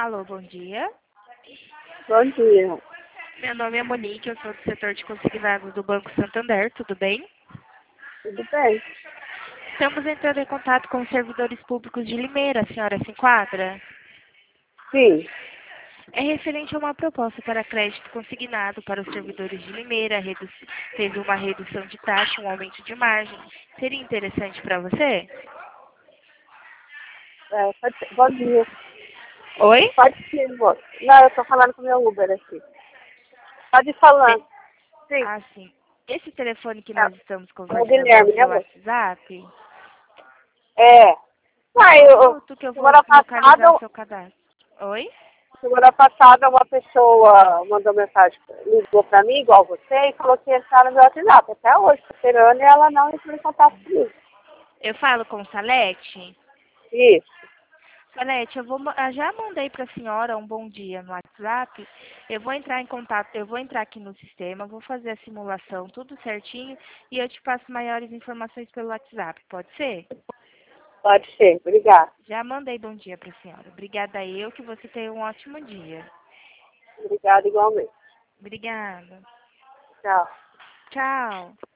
Alô, bom dia. Bom dia. Meu nome é Monique, eu sou do setor de consignados do Banco Santander, tudo bem? Tudo bem? Estamos entrando em contato com os servidores públicos de Limeira, a senhora se enquadra? Sim. É referente a uma proposta para crédito consignado para os servidores de Limeira, teve uma redução de taxa, um aumento de margem. Seria interessante para você? Bom dia. Oi? Pode ser, moço. Não, eu tô falando com o meu Uber aqui. Pode ir falando. Sim. Ah, sim. Esse telefone que É, nós estamos é o conversando é o Guilherme, né, seu moço? WhatsApp? É. Só Uai, um minuto que eu vou semana localizar o passada, seu cadastro. Oi? semana passada uma pessoa mandou mensagem, ligou pra mim, igual você, e falou que ia entrar no meu WhatsApp. Até hoje, tô esperando e ela não entrou em contato comigo. Eu falo com Salete? Isso. Salete, eu já mandei para a senhora um bom dia no WhatsApp. Eu vou entrar em contato, eu vou entrar aqui no sistema, vou fazer a simulação, tudo certinho, e eu te passo maiores informações pelo WhatsApp, pode ser? Pode ser. Obrigada. Já mandei bom dia para a senhora. Obrigada eu, que você tenha um ótimo dia. Obrigada igualmente. Obrigada. Tchau. Tchau.